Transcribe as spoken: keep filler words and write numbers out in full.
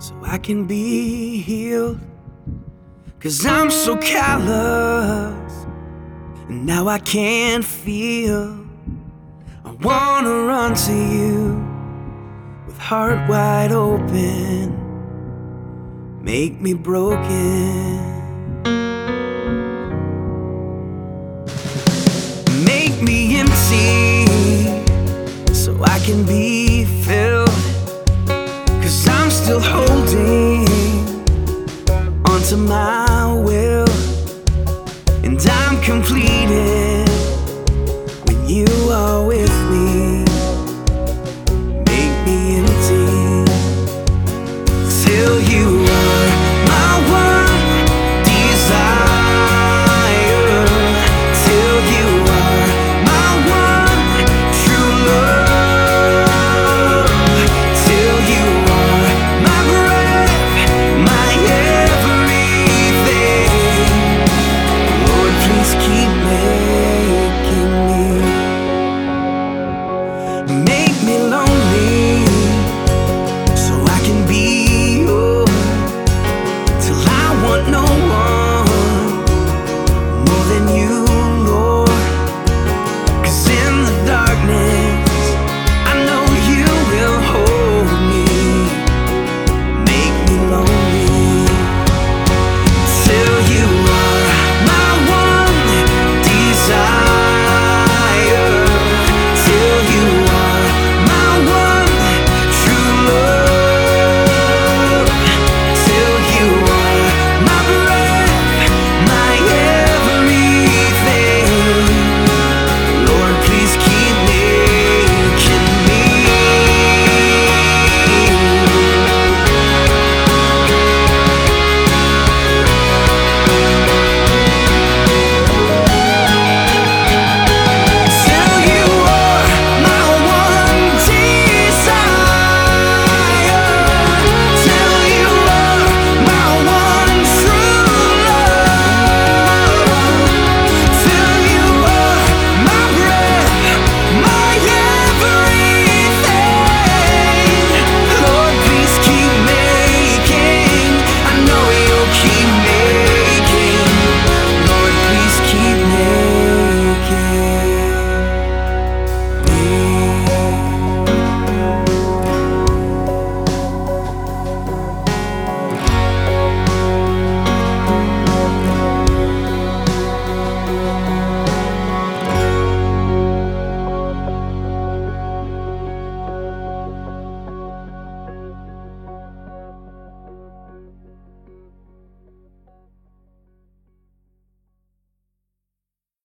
so I can be healed. 'Cause I'm so callous, and now I can't feel. I wanna run to you with heart wide open. Make me broken, make me empty so I can be filled. 'Cause I'm still holding onto my will, and I'm completed